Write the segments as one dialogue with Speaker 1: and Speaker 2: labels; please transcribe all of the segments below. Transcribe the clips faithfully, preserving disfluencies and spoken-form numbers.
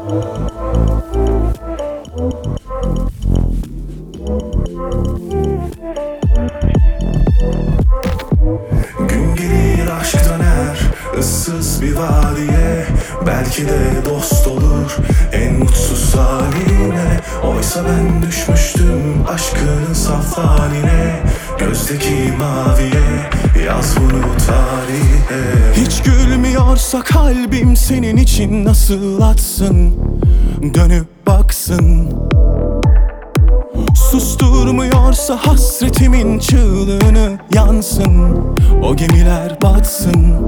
Speaker 1: Gün gelir aşk döner ıssız bir vadiye. Belki de dost olur en mutsuz haline. Oysa ben düşmüştüm aşkının saf haline. Gözdeki maviye yaz bunu tarihe. Hiç gülmüyorsa kalbim senin için nasıl atsın, dönüp baksın. Susturmuyorsa hasretimin çığlığını yansın, o gemiler batsın.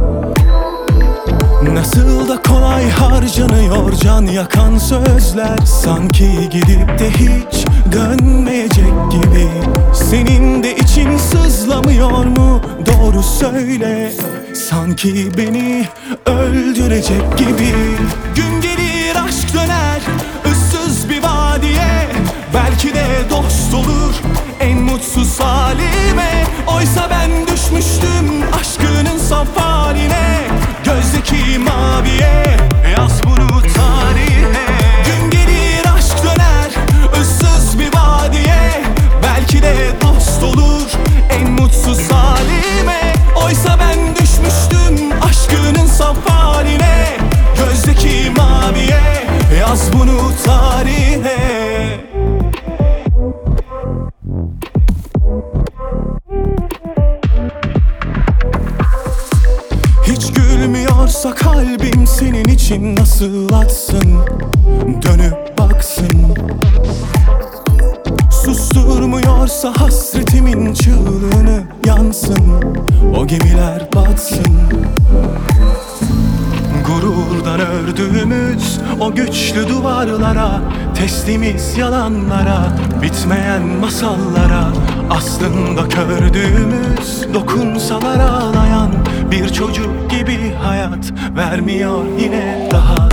Speaker 1: Nasıl da kolay harcanıyor can yakan sözler. Sanki gidip de hiç dönmeyecek gibi. Senin de için sızlamıyor mu? Doğru söyle. Sanki beni öldürecek gibi. Gün gelir aşk döner ıssız bir vadiye. Belki de dost olur en mutsuz halime. Oysa ben düşmüştüm aşkının saf haline. Gözdeki maviye yaz bunu tarihe. Gün gelir aşk döner ıssız bir vadiye. Belki de dost olur en mutsuz halime. Oysa ben düşmüştüm aşkının saf haline. Gözdeki maviye yaz bunu tarihe. Hiç gülmüyorsa kalbim senin için nasıl atsın, dönüp baksın. Susturmuyorsa hasretimin çığlığını yansın, o gemiler batsın. Gururdan ördüğümüz o güçlü duvarlara, teslimiz yalanlara, bitmeyen masallara. Aslında kördüğümüz dokunsalar ağlayan bir çocuk gibi hayat vermiyor yine daha.